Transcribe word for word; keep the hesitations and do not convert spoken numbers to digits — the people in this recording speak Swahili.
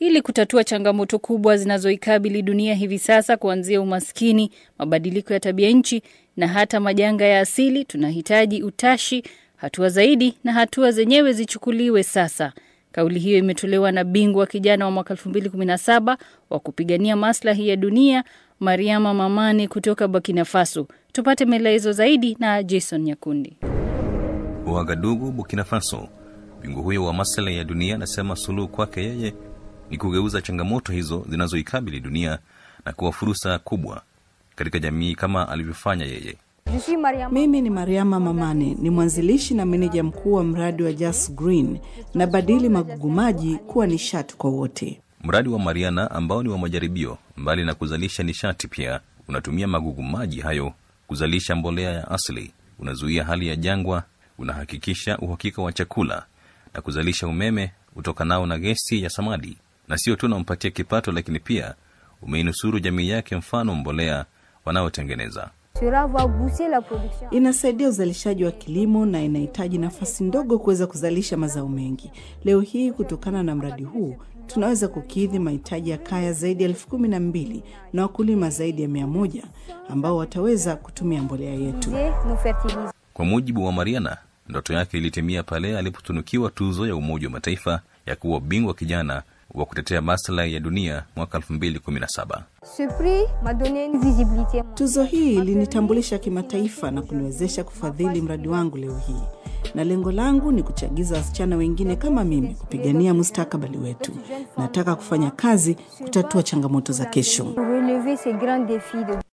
Ili kutatua changamoto kubwa zinazoikabili dunia hivi sasa, kuanzia umaskini, mabadiliko ya tabia nchi na hata majanga ya asili, tunahitaji utashi, hatua zaidi na hatua zenyewe zichukuliwe sasa. Kauli hiyo imetolewa na bingwa kijana wa mwaka elfu mbili kumi na saba wa kupigania maslahi ya dunia, Mariama Mamane kutoka Burkina Faso. Tupate maelezo zaidi na Jason Nyakundi. Ouagadougou, Burkina Faso. Bingwa huyo wa maslahi ya dunia anasema suluhu kwake yeye ni kugeuza changamoto hizo zinazoikabili dunia na kuwa fursa kubwa katika jamii kama alivyofanya yeye. Mimi ni Mariama Mamane, ni mwanzilishi na meneja mkuu wa mradi wa Just Green na badili magugu maji kuwa nishati kwa wote. Mradi wa Mariana ambao ni wa majaribio, mbali na kuzalisha nishati, pia unatumia magugu maji hayo kuzalisha mbolea ya asili, unazuia hali ya jangwa, unahakikisha uhakika wa chakula na kuzalisha umeme utokanao na gesi ya samadi. Na sio tu unampatia kipato, lakini pia umeinusuru jamii yake, mfano mbolea wanaotengeneza. Inasaidia uzalishaji wa kilimo na inahitaji nafasi ndogo kuweza kuzalisha mazao mengi. Leo hii kutokana na mradi huu tunaweza kukidhi mahitaji ya kaya zaidi ya elfu kumi na mbili na wakulima zaidi ya mia moja ambao wataweza kutumia mbolea yetu. Kwa mujibu wa Mariana, ndoto yake ilitimia pale alipotunukiwa tuzo ya Umoja wa Mataifa ya kuwa bingwa kijana wa kutetea maslahi ya dunia mwaka elfu mbili kumi na saba. Tuzo hii ilinitambulisha kimataifa na kuniwezesha kufadhili mradi wangu leo hii. Na lengo langu ni kuchagiza wasichana wengine kama mimi kupigania mustakabali wetu. Nataka kufanya kazi kutatua changamoto za kesho.